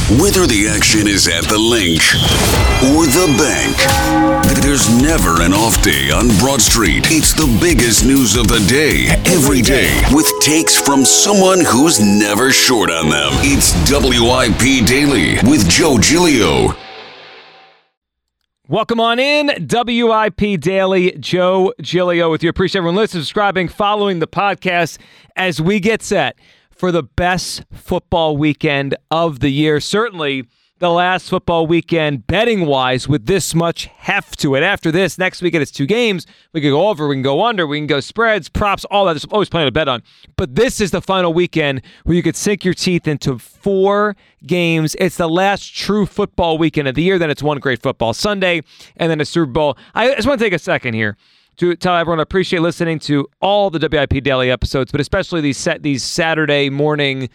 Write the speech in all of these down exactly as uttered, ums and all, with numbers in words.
Whether the action is at the link or the bank, there's never an off day on Broad Street. It's the biggest news of the day, every day, with takes from someone who's never short on them. It's W I P Daily with Joe Giglio. Welcome on in, W I P Daily, Joe Giglio with you. Appreciate everyone listening, subscribing, following the podcast as we get set for the best football weekend of the year. Certainly the last football weekend betting-wise with this much heft to it. After this, next weekend it's two games. We can go over, we can go under, we can go spreads, props, all that. There's always plenty to bet on. But this is the final weekend where you could sink your teeth into four games. It's the last true football weekend of the year. Then it's one great football Sunday and then a Super Bowl. I just want to take a second here to tell everyone I appreciate listening to all the W I P Daily episodes, but especially these set these Saturday morning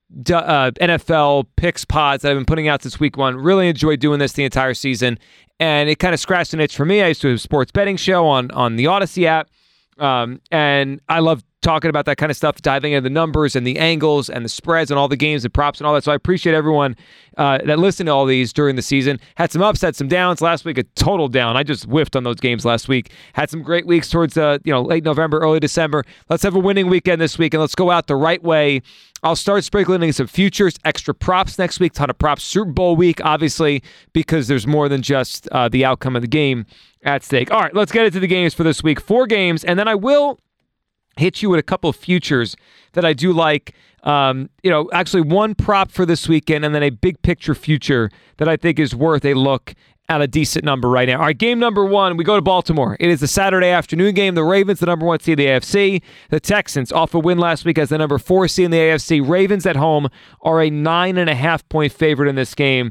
uh, N F L picks pods that I've been putting out this week one. Really enjoyed doing this the entire season, and it kind of scratched an itch for me. I used to have a sports betting show on on the Odyssey app, um, and I love talking about that kind of stuff, diving into the numbers and the angles and the spreads and all the games and props and all that. So I appreciate everyone uh, that listened to all these during the season. Had some ups, had some downs. Last week, a total down. I just whiffed on those games last week. Had some great weeks towards uh, you know late November, early December. Let's have a winning weekend this week, and let's go out the right way. I'll start sprinkling in some futures, extra props next week, ton of props. Super Bowl week, obviously, because there's more than just uh, the outcome of the game at stake. All right, let's get into the games for this week. Four games, and then I will hit you with a couple of futures that I do like. Um, you know, actually one prop for this weekend and then a big picture future that I think is worth a look at a decent number right now. All right, game number one, we go to Baltimore. It is the Saturday afternoon game. The Ravens, the number one seed in the A F C. The Texans, off a win last week as the number four seed in the A F C. Ravens at home are a nine and a half point favorite in this game.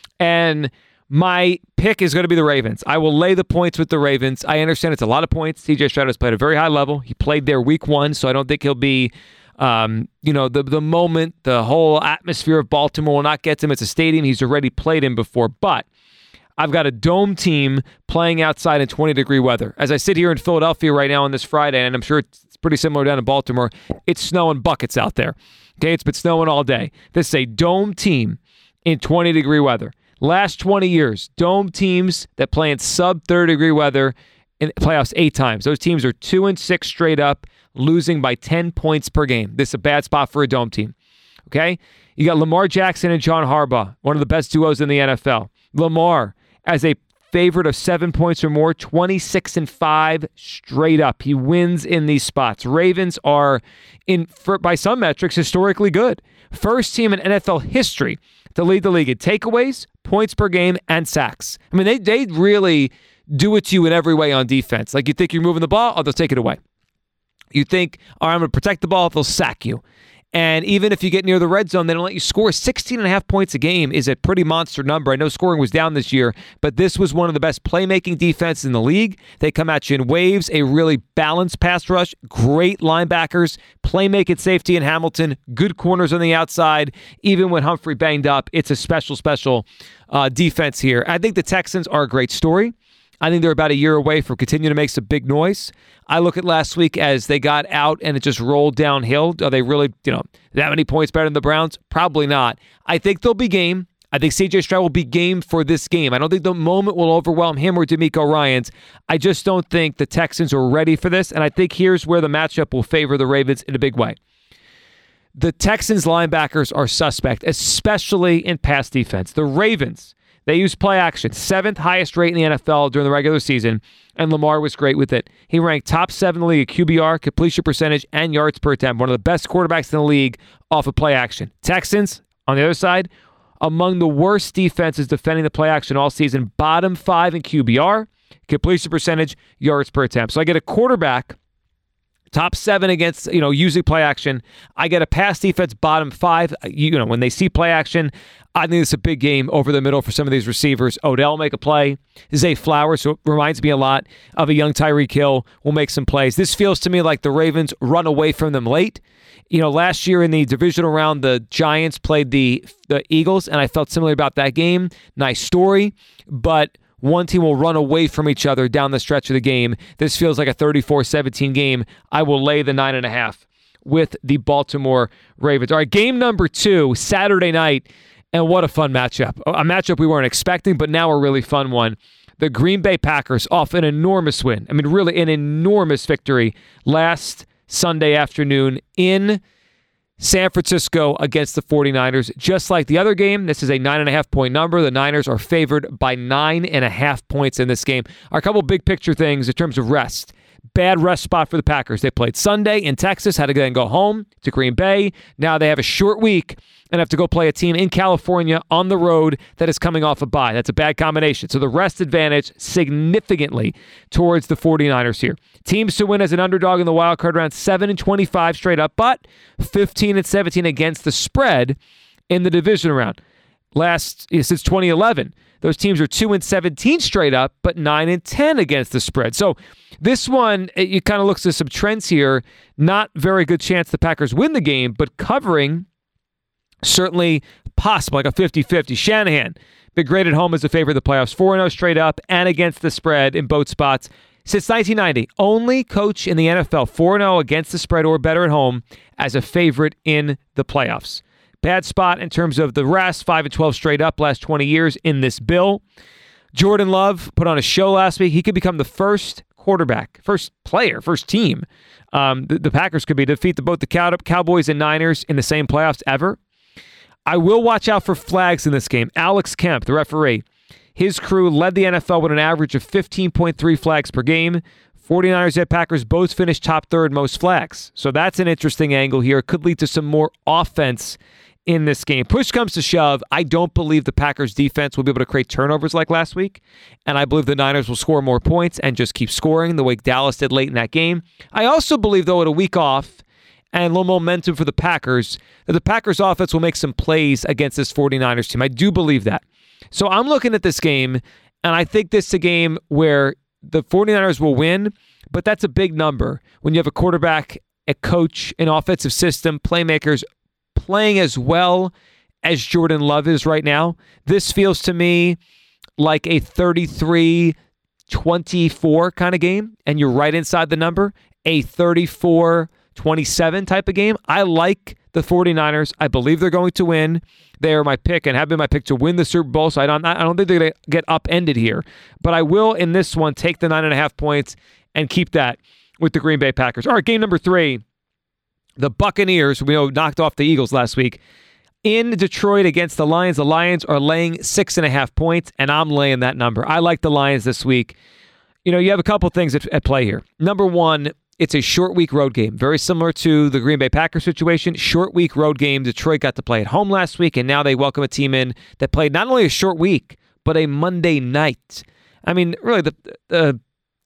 And my pick is going to be the Ravens. I will lay the points with the Ravens. I understand it's a lot of points. C J Stroud has played at a very high level. He played there week one, so I don't think he'll be, um, you know, the the moment, the whole atmosphere of Baltimore will not get to him. It's a stadium he's already played in before. But I've got a dome team playing outside in twenty-degree weather. As I sit here in Philadelphia right now on this Friday, and I'm sure it's pretty similar down in Baltimore, it's snowing buckets out there. Okay, it's been snowing all day. This is a dome team in twenty-degree weather. Last twenty years, dome teams that play in sub thirty degree weather in playoffs eight times. Those teams are two and six straight up, losing by ten points per game. This is a bad spot for a dome team. Okay? You got Lamar Jackson and John Harbaugh, one of the best duos in the N F L. Lamar, as a favorite of seven points or more, twenty-six and five straight up. He wins in these spots. Ravens are, in for, by some metrics, historically good. First team in N F L history to lead the league in takeaways, points per game, and sacks. I mean, they they really do it to you in every way on defense. Like, you think you're moving the ball, oh, they'll take it away. You think, all right, I'm going to protect the ball, they'll sack you. And even if you get near the red zone, they don't let you score. sixteen and a half points a game is a pretty monster number. I know scoring was down this year, but this was one of the best playmaking defenses in the league. They come at you in waves, a really balanced pass rush, great linebackers, playmaking safety in Hamilton, good corners on the outside. Even when Humphrey banged up, it's a special, special uh, defense here. I think the Texans are a great story. I think they're about a year away from continuing to make some big noise. I look at last week as they got out and it just rolled downhill. Are they really, you know, that many points better than the Browns? Probably not. I think they'll be game. I think C J Stroud will be game for this game. I don't think the moment will overwhelm him or DeMeco Ryans. I just don't think the Texans are ready for this, and I think here's where the matchup will favor the Ravens in a big way. The Texans linebackers are suspect, especially in pass defense. The Ravens, they use play action, seventh highest rate in the N F L during the regular season, and Lamar was great with it. He ranked top seven in the league at Q B R, completion percentage, and yards per attempt, one of the best quarterbacks in the league off of play action. Texans, on the other side, among the worst defenses defending the play action all season, bottom five in Q B R, completion percentage, yards per attempt. So I get a quarterback top seven against, you know, using play action. I get a pass defense bottom five. You know, when they see play action, I think it's a big game over the middle for some of these receivers. Odell make a play. Zay Flowers, so it reminds me a lot of a young Tyreek Hill, will make some plays. This feels to me like the Ravens run away from them late. You know, last year in the divisional round, the Giants played the the Eagles, and I felt similarly about that game. Nice story, but one team will run away from each other down the stretch of the game. This feels like a thirty-four seventeen game. I will lay the nine and a half with the Baltimore Ravens. All right, game number two, Saturday night. And what a fun matchup. A matchup we weren't expecting, but now a really fun one. The Green Bay Packers off an enormous win. I mean, really an enormous victory last Sunday afternoon in San Francisco against the forty-niners. Just like the other game, this is a nine and a half point number. The Niners are favored by nine and a half points in this game. Are a couple big picture things in terms of rest. Bad rest spot for the Packers. They played Sunday in Texas, had to then go home to Green Bay. Now they have a short week and have to go play a team in California on the road that is coming off a bye. That's a bad combination. So the rest advantage significantly towards the forty-niners here. Teams to win as an underdog in the wild card round, seven and twenty-five straight up, but fifteen and seventeen against the spread in the division round. Last, since twenty eleven, those teams are two and seventeen straight up, but nine and ten against the spread. So this one, it kind of looks at some trends here. Not very good chance the Packers win the game, but covering certainly possible, like a fifty-fifty. Shanahan, been great at home as a favorite of the playoffs, four and oh straight up and against the spread in both spots. Since nineteen ninety, only coach in the N F L four and oh against the spread or better at home as a favorite in the playoffs. Bad spot in terms of the rest, five and twelve straight up last twenty years in this bill. Jordan Love put on a show last week. He could become the first quarterback, first player, first team. Um, the, the Packers could be to defeat the, both the Cow- Cowboys and Niners in the same playoffs ever. I will watch out for flags in this game. Alex Kemp, the referee, his crew led the N F L with an average of fifteen point three flags per game. forty-niners and Packers both finished top third most flags. So that's an interesting angle here. It could lead to some more offense in this game. Push comes to shove, I don't believe the Packers defense will be able to create turnovers like last week, and I believe the Niners will score more points and just keep scoring the way Dallas did late in that game. I also believe, though, at a week off and a little momentum for the Packers, that the Packers offense will make some plays against this forty-niners team. I do believe that. So I'm looking at this game, and I think this is a game where the forty-niners will win, but that's a big number when you have a quarterback, a coach, an offensive system, playmakers playing as well as Jordan Love is right now. This feels to me like a thirty-three twenty-four kind of game, and you're right inside the number, a thirty-four twenty-seven type of game. I like the forty-niners. I believe they're going to win. They are my pick and have been my pick to win the Super Bowl, so I don't, I don't think they're going to get upended here. But I will, in this one, take the nine and a half points and keep that with the Green Bay Packers. All right, game number three. The Buccaneers, we know, knocked off the Eagles last week. In Detroit against the Lions, the Lions are laying six and a half points, and I'm laying that number. I like the Lions this week. You know, you have a couple things at, at play here. Number one, it's a short week road game, very similar to the Green Bay Packers situation. Short week road game. Detroit got to play at home last week, and now they welcome a team in that played not only a short week, but a Monday night. I mean, really, the the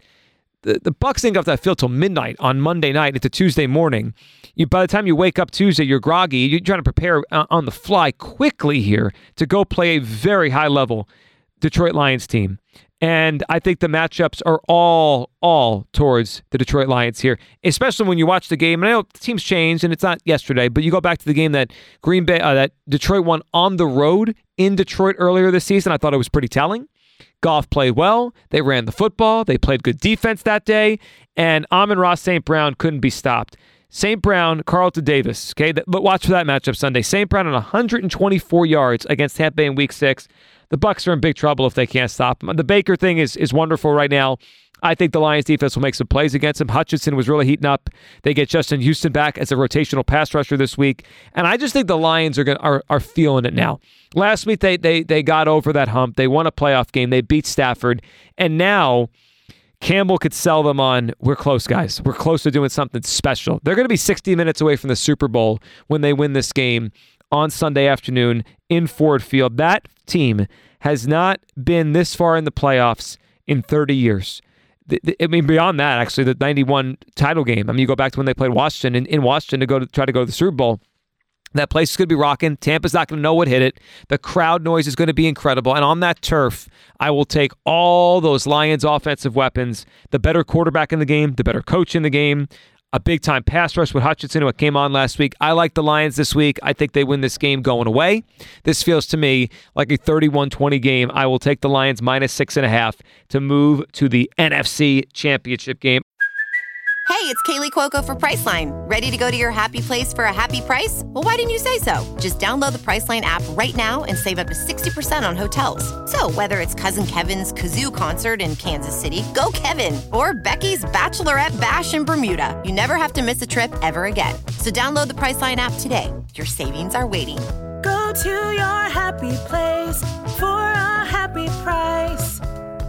the, the Bucs didn't get off that field till midnight on Monday night into Tuesday morning. You, by the time you wake up Tuesday, you're groggy. You're trying to prepare on the fly quickly here to go play a very high-level Detroit Lions team. And I think the matchups are all, all towards the Detroit Lions here, especially when you watch the game. And I know teams changed, and it's not yesterday, but you go back to the game that Green Bay, uh, that Detroit won on the road in Detroit earlier this season. I thought it was pretty telling. Goff played well. They ran the football. They played good defense that day. And Amon-Ra Saint Brown couldn't be stopped. Saint Brown, Carlton Davis. Okay, but watch for that matchup Sunday. Saint Brown on one hundred twenty-four yards against Tampa Bay in Week Six. The Bucs are in big trouble if they can't stop him. The Baker thing is is wonderful right now. I think the Lions defense will make some plays against him. Hutchinson was really heating up. They get Justin Houston back as a rotational pass rusher this week, and I just think the Lions are gonna, are are feeling it now. Last week they they they got over that hump. They won a playoff game. They beat Stafford, and now Campbell could sell them on, we're close, guys. We're close to doing something special. They're going to be sixty minutes away from the Super Bowl when they win this game on Sunday afternoon in Ford Field. That team has not been this far in the playoffs in thirty years. I mean, beyond that, actually, the ninety-one title game. I mean, you go back to when they played Washington in, in Washington to go to try to go to the Super Bowl. That place is going to be rocking. Tampa's not going to know what hit it. The crowd noise is going to be incredible. And on that turf, I will take all those Lions offensive weapons, the better quarterback in the game, the better coach in the game, a big-time pass rush with Hutchinson, who came on last week. I like the Lions this week. I think they win this game going away. This feels to me like a thirty-one twenty game. I will take the Lions minus six and a half to move to the N F C Championship game. Hey, it's Kaylee Cuoco for Priceline. Ready to go to your happy place for a happy price? Well, why didn't you say so? Just download the Priceline app right now and save up to sixty percent on hotels. So whether it's Cousin Kevin's Kazoo Concert in Kansas City, go Kevin, or Becky's Bachelorette Bash in Bermuda, you never have to miss a trip ever again. So download the Priceline app today. Your savings are waiting. Go to your happy place for a happy price.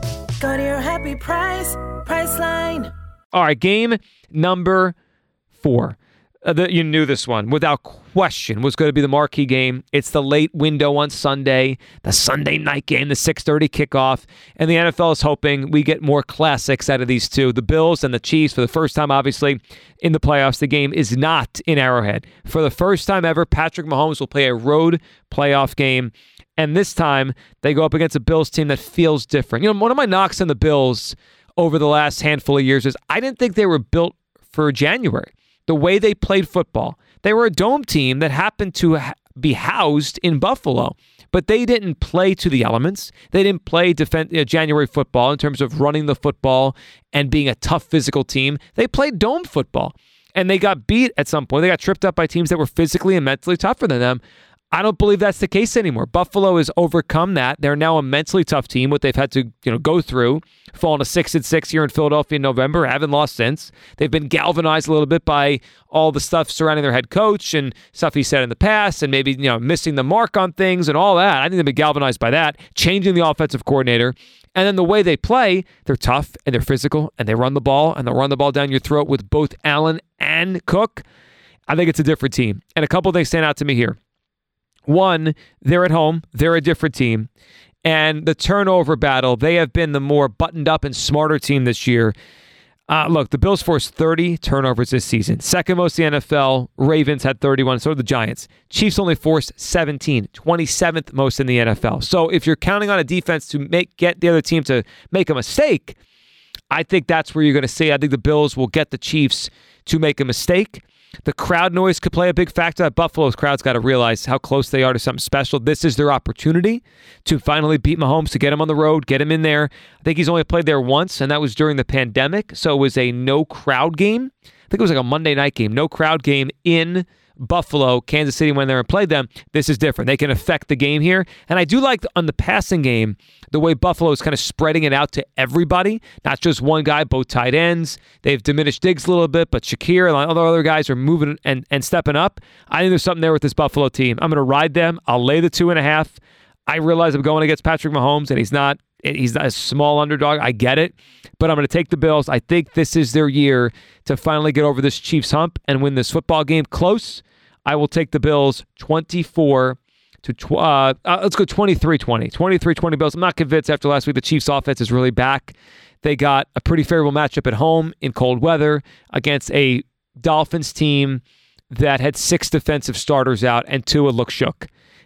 Go to your happy price, Priceline. All right, game number four. Uh, the, you knew this one without question was going to be the marquee game. It's the late window on Sunday, the Sunday night game, the six thirty kickoff, and the N F L is hoping we get more classics out of these two. The Bills and the Chiefs, for the first time, obviously, in the playoffs. The game is not in Arrowhead. For the first time ever, Patrick Mahomes will play a road playoff game, and this time they go up against a Bills team that feels different. You know, one of my knocks on the Bills over the last handful of years is I didn't think they were built for January. The way they played football. They were a dome team that happened to ha- be housed in Buffalo, but they didn't play to the elements. They didn't play defend- uh, January football in terms of running the football and being a tough physical team. They played dome football, and they got beat at some point. They got tripped up by teams that were physically and mentally tougher than them. I don't believe that's the case anymore. Buffalo has overcome that. They're now a mentally tough team, what they've had to, you know, go through, falling to six and six here in Philadelphia in November, haven't lost since. They've been galvanized a little bit by all the stuff surrounding their head coach and stuff he said in the past, and maybe, you know, missing the mark on things and all that. I think they've been galvanized by that, changing the offensive coordinator. And then the way they play, they're tough and they're physical and they run the ball and they'll run the ball down your throat with both Allen and Cook. I think it's a different team. And a couple of things stand out to me here. One, they're at home. They're a different team. And the turnover battle, they have been the more buttoned up and smarter team this year. Uh, look, the Bills forced thirty turnovers this season. Second most in the N F L. Ravens had thirty-one. So did the Giants. Chiefs only forced seventeen. twenty-seventh most in the N F L. So if you're counting on a defense to make get the other team to make a mistake, I think that's where you're going to see. I think the Bills will get the Chiefs to make a mistake. The crowd noise could play a big factor. That Buffalo's crowd's got to realize how close they are to something special. This is their opportunity to finally beat Mahomes, to get him on the road, get him in there. I think he's only played there once, and that was during the pandemic. So it was a no-crowd game. I think it was like a Monday night game. No crowd game in Buffalo. Kansas City went there and played them. This is different. They can affect the game here. And I do like on the passing game, the way Buffalo is kind of spreading it out to everybody, not just one guy, both tight ends. They've diminished Diggs a little bit, but Shakir and all the other guys are moving and, and stepping up. I think there's something there with this Buffalo team. I'm going to ride them. I'll lay the two and a half. I realize I'm going against Patrick Mahomes, and he's not he's not a small underdog. I get it. But I'm going to take the Bills. I think this is their year to finally get over this Chiefs hump and win this football game close. I will take the Bills twenty-four to tw- uh, uh, let's go twenty-three twenty. twenty-three twenty Bills. I'm not convinced after last week the Chiefs offense is really back. They got a pretty favorable matchup at home in cold weather against a Dolphins team that had six defensive starters out and Tua looked shook.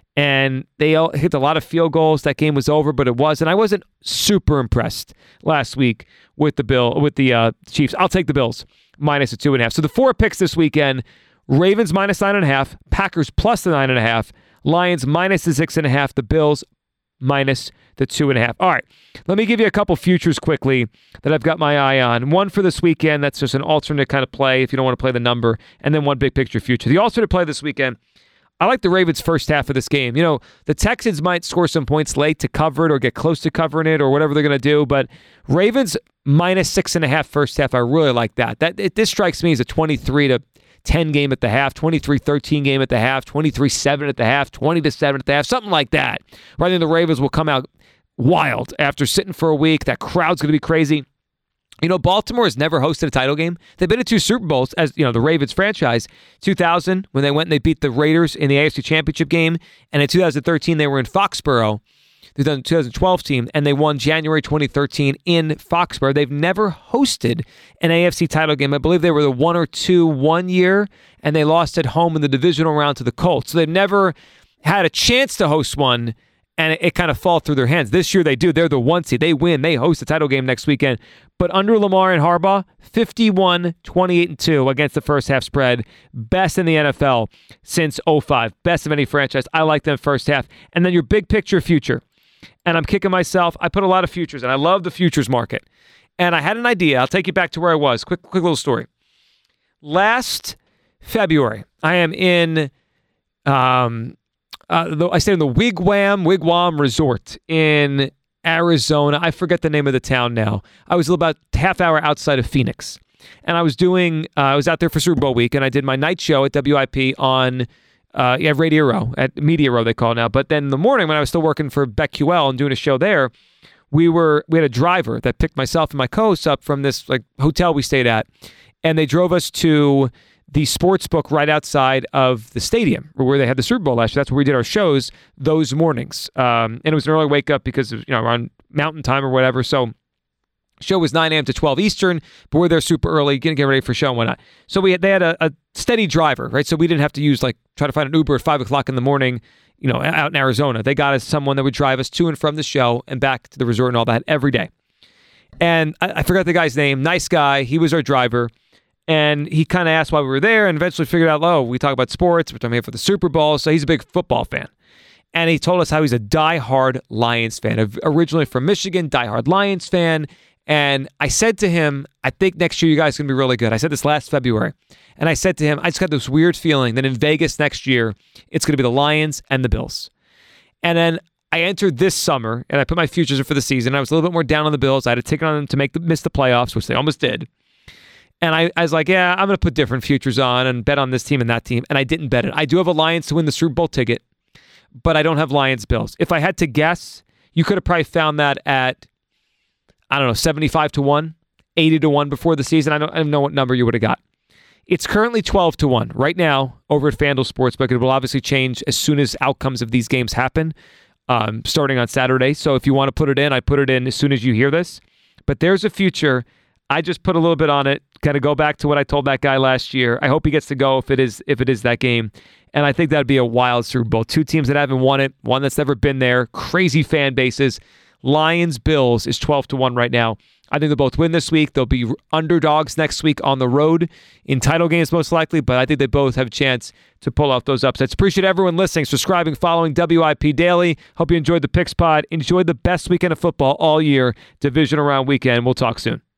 And they all hit a lot of field goals. That game was over, but it was. And I wasn't super impressed last week with the Bill with the uh, Chiefs. I'll take the Bills minus a two and a half. So the four picks this weekend: Ravens minus nine and a half, Packers plus the nine and a half, Lions minus the six and a half, the Bills minus the two and a half. All right, let me give you a couple futures quickly that I've got my eye on. One for this weekend, that's just an alternate kind of play if you don't want to play the number, and then one big picture future. The alternate play this weekend, I like the Ravens first half of this game. You know, the Texans might score some points late to cover it or get close to covering it or whatever they're going to do, but Ravens minus six and a half first half, I really like that. That it, this strikes me as a twenty-three to ten game at the half, twenty-three thirteen game at the half, twenty-three seven at the half, twenty to seven at the half, something like that. Where I think the Ravens will come out wild after sitting for a week. That crowd's going to be crazy. You know, Baltimore has never hosted a title game. They've been to two Super Bowls as, you know, the Ravens franchise. two thousand, when they went and they beat the Raiders in the A F C Championship game. And in two thousand thirteen, they were in Foxborough, the two thousand twelve team, and they won January twenty thirteen in Foxborough. They've never hosted an A F C title game. I believe they were the one or two one year, and they lost at home in the divisional round to the Colts. So they've never had a chance to host one, and it, it kind of fall through their hands. This year they do. They're the one seed. They win. They host the title game next weekend. But under Lamar and Harbaugh, fifty-one twenty-eight and two against the first half spread. Best in the N F L since oh five. Best of any franchise. I like them first half. And then your big picture future. And I'm kicking myself. I put a lot of futures, and I love the futures market. And I had an idea. I'll take you back to where I was. Quick, quick little story. last February, I am in, um, uh, the, I stayed in the Wigwam, Wigwam Resort in Arizona. I forget the name of the town now. I was about half hour outside of Phoenix. And I was doing, uh, I was out there for Super Bowl week, and I did my night show at W I P on uh, yeah, Radio Row, at Media Row they call it now. But then in the morning when I was still working for BetQL and doing a show there, we were we had a driver that picked myself and my co-hosts up from this like hotel we stayed at, and they drove us to the sports book right outside of the stadium where they had the Super Bowl last year. That's where we did our shows those mornings. Um, and it was an early wake up because of, you know, around mountain time or whatever. So show was nine a.m. to twelve Eastern, but we're there super early, getting get ready for show and whatnot. So we had, they had a, a steady driver, right? So we didn't have to use like try to find an Uber at five o'clock in the morning, you know, out in Arizona. They got us someone that would drive us to and from the show and back to the resort and all that every day. And I, I forgot the guy's name. Nice guy. He was our driver. And he kind of asked why we were there and eventually figured out, oh, we talk about sports. We're talking here for the Super Bowl. So he's a big football fan. And he told us how he's a diehard Lions fan, originally from Michigan, diehard Lions fan. And I said to him, I think next year you guys are going to be really good. I said this last February. And I said to him, I just got this weird feeling that in Vegas next year, it's going to be the Lions and the Bills. And then I entered this summer, and I put my futures in for the season. I was a little bit more down on the Bills. I had a ticket on them to make the, miss the playoffs, which they almost did. And I, I was like, yeah, I'm going to put different futures on and bet on this team and that team. And I didn't bet it. I do have a Lions to win the Super Bowl ticket, but I don't have Lions Bills. If I had to guess, you could have probably found that at, I don't know, seventy-five to one, eighty to one before the season. I don't, I don't know what number you would have got. It's currently twelve to one right now over at FanDuel Sportsbook. It will obviously change as soon as outcomes of these games happen, um, starting on Saturday. So if you want to put it in, I put it in as soon as you hear this. But there's a future. I just put a little bit on it, kind of go back to what I told that guy last year. I hope he gets to go if it is if it is that game. And I think that'd be a wild Super Bowl. Two teams that haven't won it, one that's never been there, crazy fan bases. Lions Bills is twelve to one right now. I think they'll both win this week. They'll be underdogs next week on the road in title games most likely, but I think they both have a chance to pull off those upsets. Appreciate everyone listening, subscribing, following W I P Daily. Hope you enjoyed the Picks Pod. Enjoy the best weekend of football all year, divisional round weekend. We'll talk soon.